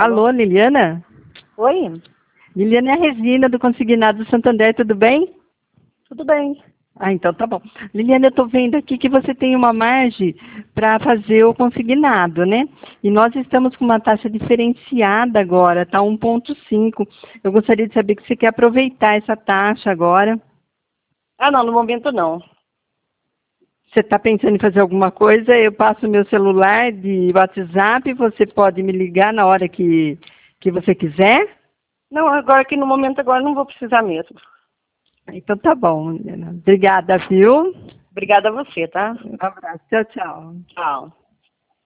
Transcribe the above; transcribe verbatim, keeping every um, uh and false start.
Alô, Liliana? Oi? Liliana é a Regina do Consignado Santander, tudo bem? Tudo bem. Ah, então tá bom. Liliana, eu estou vendo aqui que você tem uma margem para fazer o consignado, né? E nós estamos com uma taxa diferenciada agora, tá um ponto cinco. Eu gostaria de saber que você quer aproveitar essa taxa agora. Ah, não, no momento não. Você está pensando em fazer alguma coisa? Eu passo o meu celular de WhatsApp, você pode me ligar na hora que, que você quiser. Não, agora que no momento agora não vou precisar mesmo. Então tá bom, Liliana. Obrigada, viu? Obrigada a você, tá? Um abraço. Tchau, tchau. Tchau.